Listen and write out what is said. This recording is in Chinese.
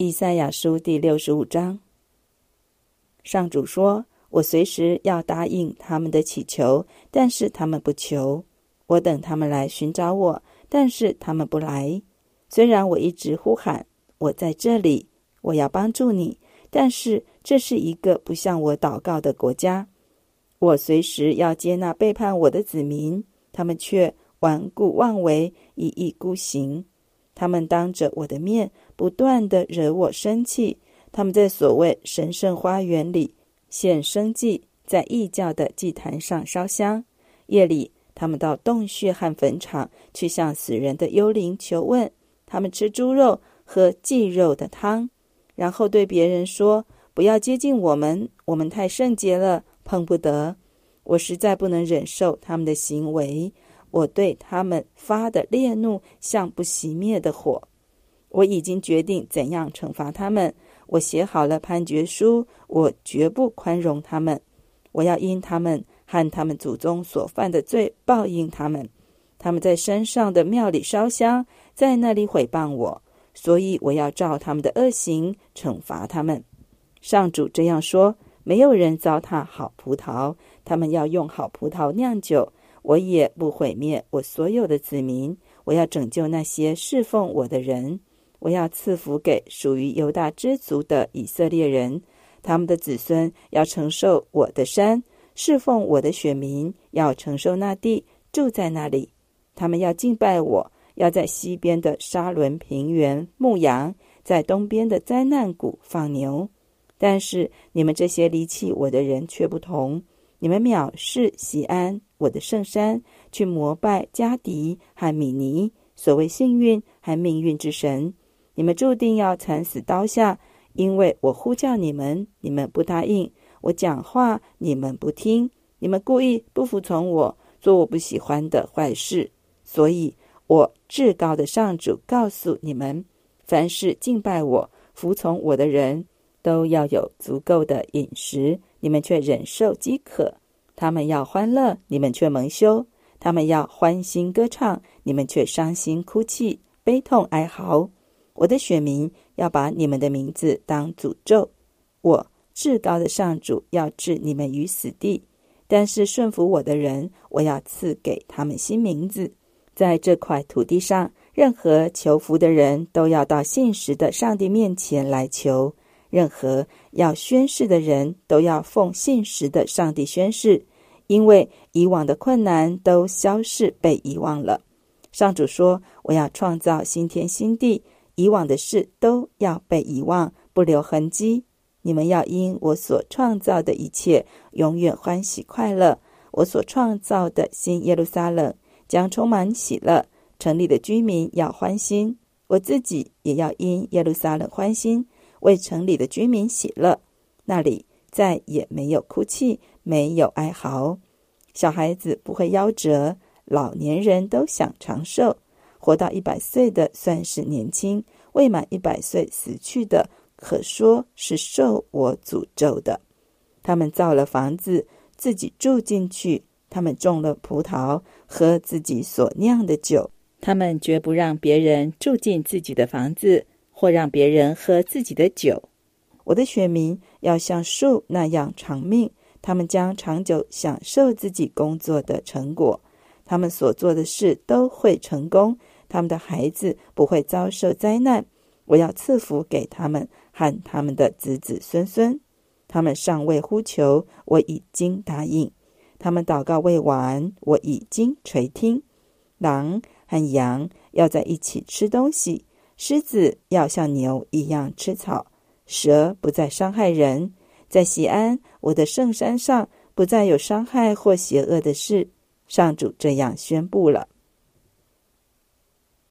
以赛亚书第65章。上主说，我随时要答应他们的祈求，但是他们不求。我等他们来寻找我，但是他们不来。虽然我一直呼喊，我在这里，我要帮助你，但是这是一个不向我祷告的国家。我随时要接纳背叛我的子民，他们却顽固妄为，一意孤行。他们当着我的面不断地惹我生气，他们在所谓神圣花园里献牲祭，在异教的祭坛上烧香。夜里他们到洞穴和坟场去向死人的幽灵求问，他们吃猪肉喝祭肉的汤，然后对别人说，不要接近我们，我们太圣洁了，碰不得。我实在不能忍受他们的行为，我对他们发的烈怒像不熄灭的火。我已经决定怎样惩罚他们，我写好了判决书，我绝不宽容他们。我要因他们和他们祖宗所犯的罪报应他们。他们在山上的庙里烧香，在那里毁谤我，所以我要照他们的恶行惩罚他们。上主这样说，没有人糟蹋好葡萄，他们要用好葡萄酿酒。我也不毁灭我所有的子民，我要拯救那些侍奉我的人。我要赐福给属于犹大支族的以色列人，他们的子孙要承受我的山，侍奉我的选民要承受那地，住在那里。他们要敬拜我，要在西边的沙伦平原牧羊，在东边的灾难谷放牛。但是你们这些离弃我的人却不同，你们藐视锡安我的圣山，去膜拜迦迪和米尼，所谓幸运和命运之神。你们注定要惨死刀下，因为我呼叫你们，你们不答应；我讲话，你们不听。你们故意不服从我，做我不喜欢的坏事。所以我至高的上主告诉你们，凡是敬拜我、服从我的人，都要有足够的饮食，你们却忍受饥渴。他们要欢乐，你们却蒙羞；他们要欢欣歌唱，你们却伤心哭泣，悲痛哀嚎。我的选民要把你们的名字当诅咒，我至高的上主要置你们于死地。但是顺服我的人，我要赐给他们新名字。在这块土地上，任何求福的人都要到信实的上帝面前来求，任何要宣誓的人都要奉信实的上帝宣誓，因为以往的困难都消逝被遗忘了。上主说，我要创造新天新地，以往的事都要被遗忘，不留痕迹。你们要因我所创造的一切永远欢喜快乐。我所创造的新耶路撒冷将充满喜乐，城里的居民要欢心。我自己也要因耶路撒冷欢心，为城里的居民喜乐。那里再也没有哭泣，没有哀嚎。小孩子不会夭折，老年人都享长寿。活到100岁的算是年轻，未满100岁死去的，可说是受我诅咒的。他们造了房子，自己住进去；他们种了葡萄，喝自己所酿的酒。他们绝不让别人住进自己的房子，或让别人喝自己的酒。我的选民要像树那样长命，他们将长久享受自己工作的成果。他们所做的事都会成功，他们的孩子不会遭受灾难。我要赐福给他们和他们的子子孙孙。他们尚未呼求，我已经答应；他们祷告未完，我已经垂听。狼和羊要在一起吃东西，狮子要像牛一样吃草，蛇不再伤害人。在锡安，我的圣山上，不再有伤害或邪恶的事。上主这样宣布了。